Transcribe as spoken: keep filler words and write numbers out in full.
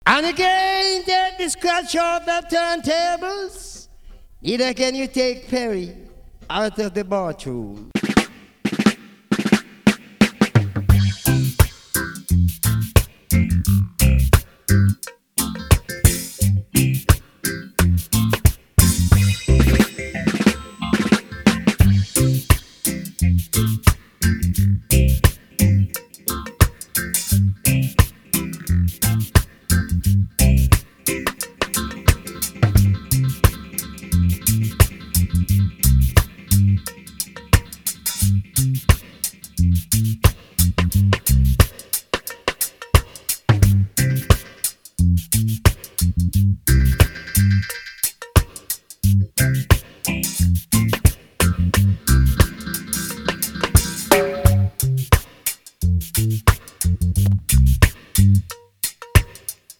And again, take the scratch off the turntables. Either can you take Perry out of the bathroom.